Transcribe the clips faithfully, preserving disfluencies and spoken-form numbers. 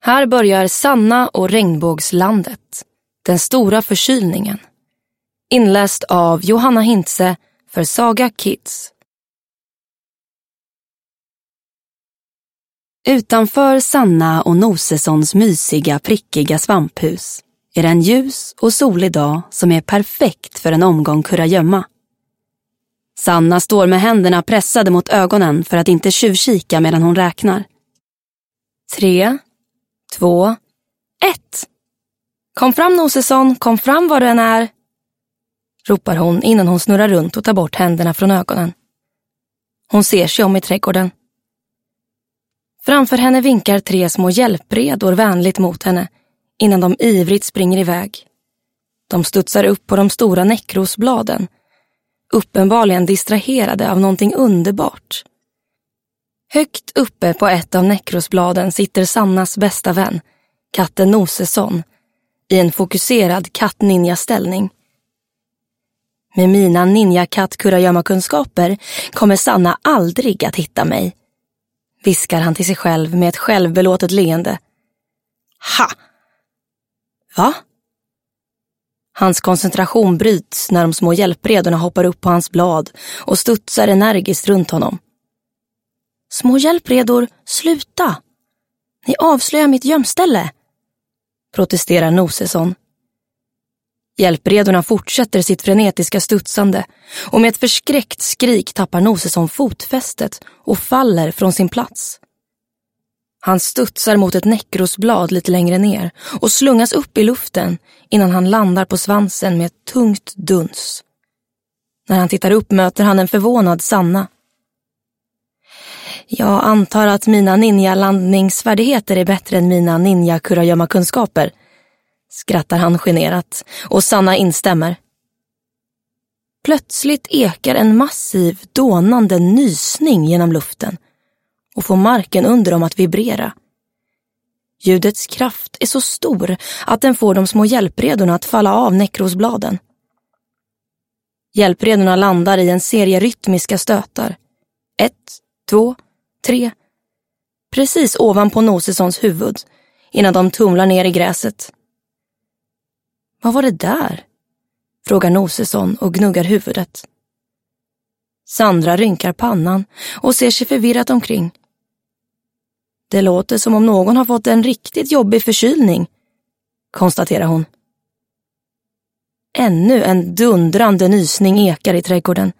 Här börjar Sanna och regnbågslandet, den stora förkylningen. Inläst av Johanna Hintze för Saga Kids. Utanför Sanna och Nosessons mysiga, prickiga svamphus är det en ljus och solig dag som är perfekt för en omgång kurragömma. Sanna står med händerna pressade mot ögonen för att inte tjuvkika medan hon räknar. Tre, två, ett. Kom fram, Nosesson, kom fram var du än är, ropar hon innan hon snurrar runt och tar bort händerna från ögonen. Hon ser sig om i trädgården. Framför henne vinkar tre små hjälpredor vänligt mot henne innan de ivrigt springer iväg. De studsar upp på de stora näckrosbladen, uppenbarligen distraherade av någonting underbart. Högt uppe på ett av näckrosbladen sitter Sannas bästa vän, katten Nosesson, i en fokuserad katt-ninja-ställning. Med mina ninja-katt-kurragömma-kunskaper kommer Sanna aldrig att hitta mig, viskar han till sig själv med ett självbelåtet leende. Ha! Va? Hans koncentration bryts när de små hjälpredorna hoppar upp på hans blad och studsar energiskt runt honom. Små hjälpredor, sluta! Ni avslöjar mitt gömställe, protesterar Nosesson. Hjälpredorna fortsätter sitt frenetiska studsande och med ett förskräckt skrik tappar Nosesson fotfästet och faller från sin plats. Han studsar mot ett näckrosblad lite längre ner och slungas upp i luften innan han landar på svansen med ett tungt duns. När han tittar upp möter han en förvånad Sanna. Jag antar att mina ninja-landningsfärdigheter är bättre än mina ninja-kurragömma-kunskaper, skrattar han generat och Sanna instämmer. Plötsligt ekar en massiv, dånande nysning genom luften och får marken under dem att vibrera. Ljudets kraft är så stor att den får de små hjälpredorna att falla av näckrosbladen. Hjälpredorna landar i en serie rytmiska stötar. Ett, två, tre. Precis ovanpå Nosessons huvud, innan de tumlar ner i gräset. Vad var det där? Frågar Nosesson och gnuggar huvudet. Sandra rynkar pannan och ser sig förvirrat omkring. Det låter som om någon har fått en riktigt jobbig förkylning, konstaterar hon. Ännu en dundrande nysning ekar i trädgården.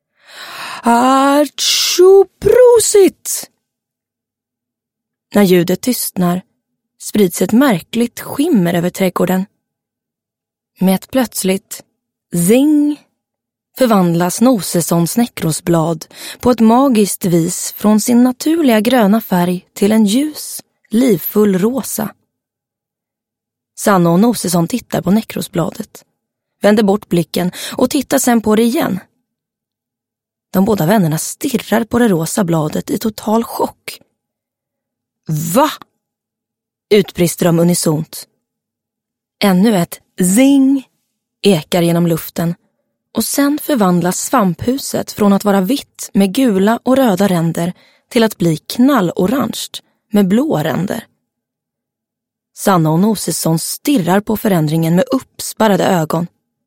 Artjoprosit! När ljudet tystnar sprids ett märkligt skimmer över trädgården. Med ett plötsligt zing förvandlas Nosessons näckrosblad på ett magiskt vis från sin naturliga gröna färg till en ljus, livfull rosa. Sanna och Nosesson tittar på näckrosbladet, vänder bort blicken och tittar sen på det igen. De båda vännerna stirrar på det rosa bladet i total chock. Va? Utbrister de unisont. Ännu ett zing ekar genom luften och sen förvandlas svamphuset från att vara vitt med gula och röda ränder till att bli knallorange med blå ränder. Sanna och Nosesson stirrar på förändringen med uppspärrade ögon.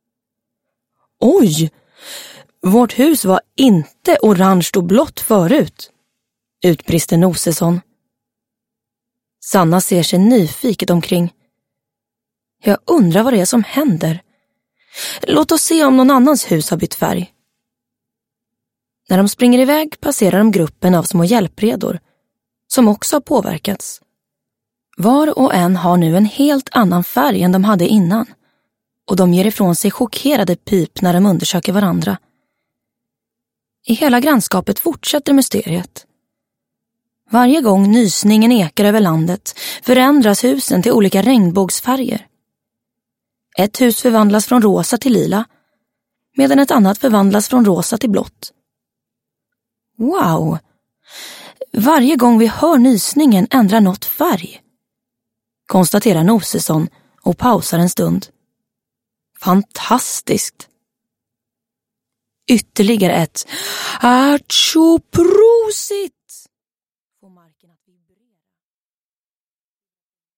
Oj! Vårt hus var inte orange och blått förut, utbrister Nosesson. Sanna ser sig nyfiket omkring. Jag undrar vad det är som händer. Låt oss se om någon annans hus har bytt färg. När de springer iväg passerar de gruppen av små hjälpredor som också har påverkats. Var och en har nu en helt annan färg än de hade innan och de ger ifrån sig chockerade pip när de undersöker varandra. I hela grannskapet fortsätter mysteriet. Varje gång nysningen ekar över landet förändras husen till olika regnbågsfärger. Ett hus förvandlas från rosa till lila, medan ett annat förvandlas från rosa till blått. Wow! Varje gång vi hör nysningen ändrar något färg, konstaterar Nosesson och pausar en stund. Fantastiskt! Ytterligare ett artjoprosit!